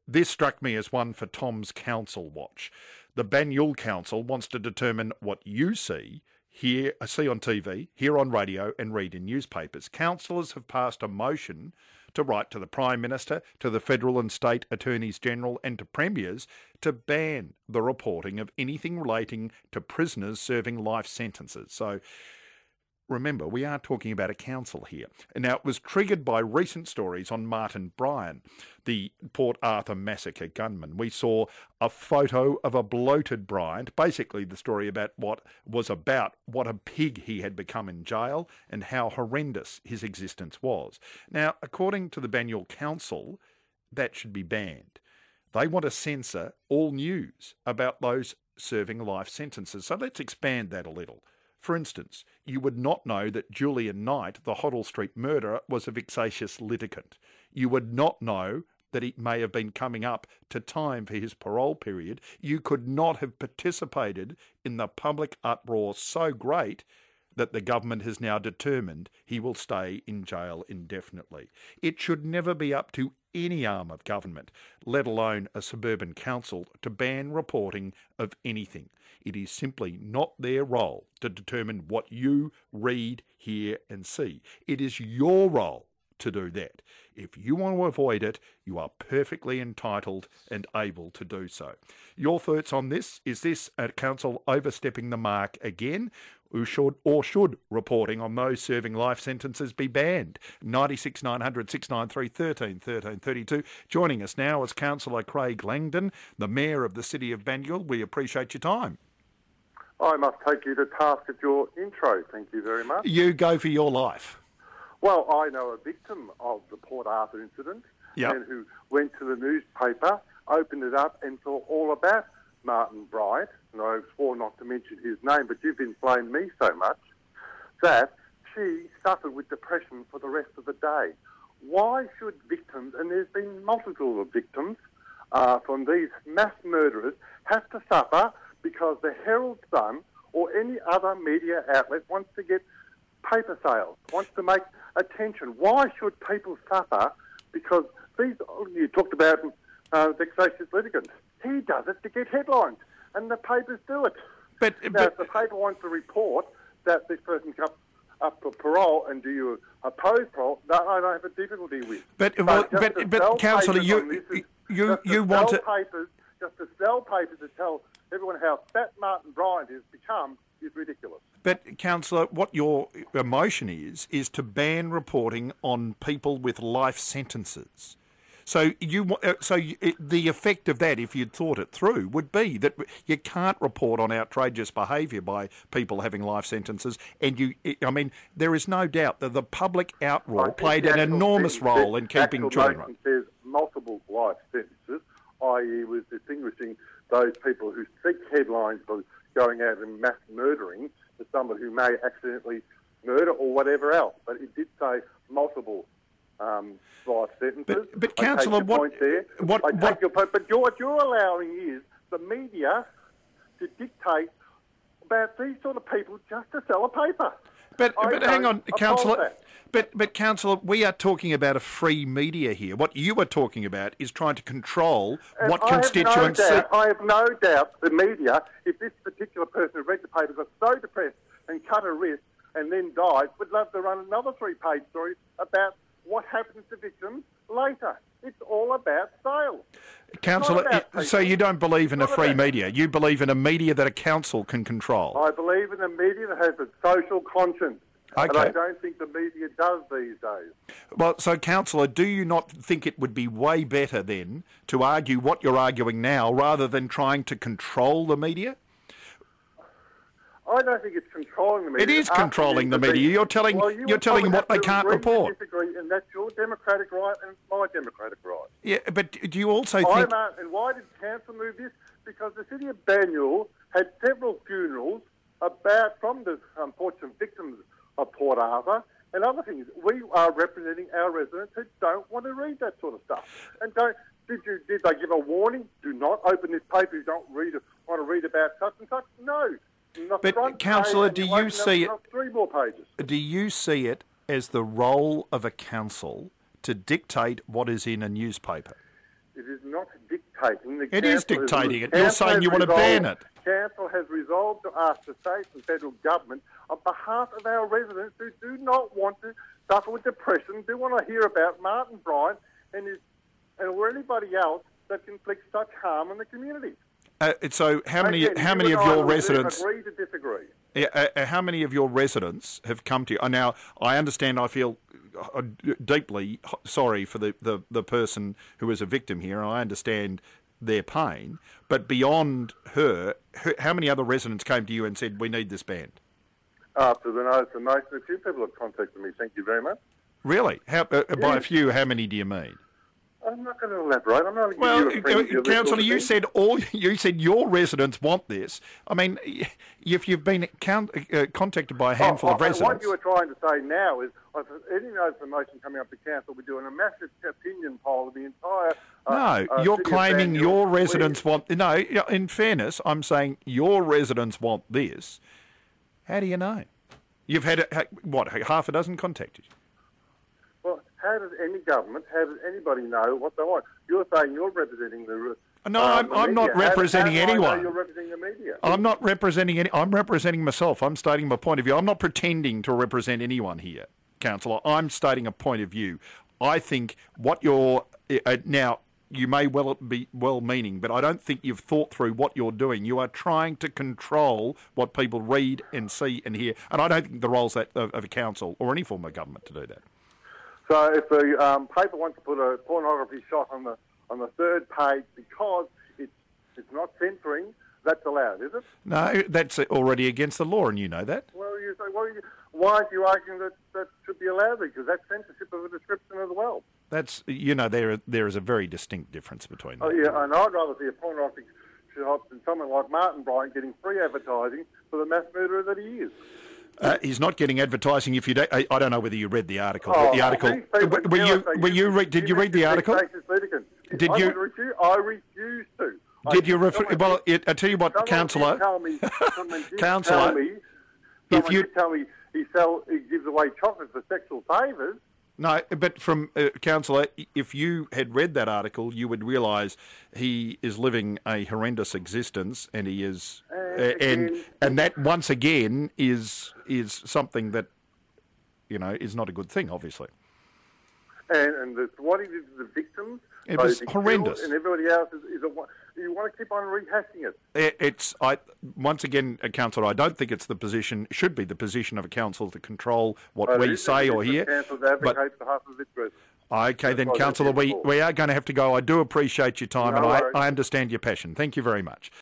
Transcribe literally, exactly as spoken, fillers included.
This struck me as one for Tom's Council Watch. The Banyule Council wants to determine what you see, hear, see on T V, hear on radio and read in newspapers. Councillors have passed a motion to write to the Prime Minister, to the federal and state attorneys general and to premiers to ban the reporting of anything relating to prisoners serving life sentences. So remember, we are talking about a council here. Now, it was triggered by recent stories on Martin Bryan, the Port Arthur massacre gunman. We saw a photo of a bloated Bryant, basically the story about what was about what a pig he had become in jail and how horrendous his existence was. Now, according to the Banyule Council, that should be banned. They want to censor all news about those serving life sentences. So let's expand that a little. For instance, you would not know that Julian Knight, the Hoddle Street murderer, was a vexatious litigant. You would not know that he may have been coming up to time for his parole period. You could not have participated in the public uproar so great that the government has now determined he will stay in jail indefinitely. It should never be up to any arm of government, let alone a suburban council, to ban reporting of anything. It is simply not their role to determine what you read, hear and see. It is your role to do that. If you want to avoid it, you are perfectly entitled and able to do so. Your thoughts on this? Is this a council overstepping the mark again? Who should or should reporting on those serving life sentences be banned? ninety-six nine hundred six nine three one three one three thirty-two. Joining us now is Councillor Craig Langdon, the Mayor of the City of Banyule. We appreciate your time. I must take you to task at your intro. Thank you very much. You go for your life. Well, I know a victim of the Port Arthur incident, Yep. and who went to the newspaper, opened it up and saw all about Martin Bryant, and I swore not to mention his name, but you've inflamed me so much, that she suffered with depression for the rest of the day. Why should victims, and there's been multiple of victims uh, from these mass murderers, have to suffer because the Herald Sun or any other media outlet wants to get paper sales, wants to make attention? Why should people suffer because these, you talked about uh, vexatious litigants. He does it to get headlines, and the papers do it. But, now, but if the paper wants to report that this person's up, up for parole, and do you oppose parole, that I don't have a difficulty with. But, but, well, but, but, but Councillor, you, is, you, just you to want sell to... papers, just to sell papers to tell everyone how fat Martin Bryant has become is ridiculous. But, Councillor, what your emotion is, is to ban reporting on people with life sentences. So you, uh, so you, it, the effect of that, if you'd thought it through, would be that you can't report on outrageous behaviour by people having life sentences. And you, I mean, there is no doubt that the public outroar played an enormous role in keeping children. There's multiple life sentences, that is, was distinguishing those people who seek headlines for going out and mass murdering to someone who may accidentally murder or whatever else. But it did say multiple um, life sentences. But, but Councillor, what, point there. what, I take what, your point, but you're, what you're allowing is the media to dictate about these sort of people just to sell a paper. But, I but hang on, Councillor. that. But, but Councillor, we are talking about a free media here. What you are talking about is trying to control And what I constituents... Have no doubt, I have no doubt the media, if this particular person who read the papers was so depressed and cut a wrist and then died, would love to run another three-page story about what happens to victims later. It's all about sales. Councillor, so you don't believe in a free media. You believe in a media that a council can control. I believe in a media that has a social conscience. Okay. And I don't think the media does these days. Well, so, Councillor, do you not think it would be way better then to argue what you're arguing now rather than trying to control the media? I don't think it's controlling the media. It is controlling the media. You're telling well, you you're telling them what they can't agree report. To disagree, and that's your democratic right and it's my democratic right. Yeah, but do you also think... I'm, uh, and why did council move this? Because the city of Banyule had several funerals about from the unfortunate victims of Port Arthur and other things. We are representing our residents who don't want to read that sort of stuff. And don't did you did they give a warning? Do not open this paper. You don't read want to read about such and such. No. But, Councillor, do you see it... Three more pages. Do you see it as the role of a council to dictate what is in a newspaper? It is not dictating. The It is council dictating has- it. You're council saying has you want to resolved- ban it. Council has resolved to ask the state and federal government on behalf of our residents who do not want to suffer with depression, do want to hear about Martin Bryant and his, and or anybody else that inflicts such harm on the community. Uh, so how many Again, how you many and of I your will residents? agree to disagree? Yeah, uh, uh, how many of your residents have come to you? Uh, now, I understand. I feel uh, deeply h- sorry for the, the, the person who is a victim here, and I understand their pain. But beyond her, her, how many other residents came to you and said, "We need this banned"? After the notice of motion, a few people have contacted me. Thank you very much. Really? How, uh, By a Yes. few, how many do you mean? I'm not going to elaborate. I'm not going to Well, give you a frenzy uh, of this Councillor, sort of you thing. said all. You said your residents want this. I mean, if you've been count, uh, contacted by a handful Oh, of oh, residents, What you were trying to say now is, if any notice of motion coming up to council, we're doing a massive opinion poll of the entire. Uh, no, uh, you're city of claiming Banyule. your We- residents want. No, in fairness, I'm saying your residents want this. How do you know? You've had a, what half a dozen contacted you. Well, how does any government, how does anybody know what they want? You're saying you're representing the. No, uh, I'm- the I'm not media. How- representing how do I know anyone. You're representing the media. I'm not representing any. I'm representing myself. I'm stating my point of view. I'm not pretending to represent anyone here, Councillor. I'm stating a point of view. I think what you're uh, now. You may well be well-meaning, but I don't think you've thought through what you're doing. You are trying to control what people read and see and hear, and I don't think the role's that of, of a council or any form of government to do that. So if the um, paper wants to put a pornography shot on the on the third page because it's it's not censoring, that's allowed, is it? No, that's already against the law, and you know that. Well, you say, well, you, why are you arguing that that should be allowed? Because that's censorship of a description as well. That's you know there there is a very distinct difference between that. Oh yeah, and I'd rather see a pornography shot than someone like Martin Bryant getting free advertising for the mass murderer that he is. Uh, he's not getting advertising. If you, don't, I, I don't know whether you read the article. Oh, but the article. these people Were, were now you? say Were you? Re, did you read the article? Did I you- would refuse, I refuse to. Did I, you refer? someone Well, did- it, I tell you what, someone councillor. did tell me, someone did Councillor, tell me, if someone you- did tell me he sell, he gives away chocolate for sexual favours. No, but from uh, councillor, if you had read that article, you would realise he is living a horrendous existence, and he is, uh, and again- and that once again is is something that you know is not a good thing, obviously. And, and the, what he did to the victims, It so was the horrendous. killed, and everybody else is, is a, you want to keep on rehashing it. It- It's I once again, uh, councillor. I don't think it's the position should be the position of a council to control what But it we is say the or position hear. of council to But advocate behalf of its residents. okay, then, what I councillor, said we, before. we are going to have to go. I do appreciate your time, No and I, worries. I understand your passion. Thank you very much.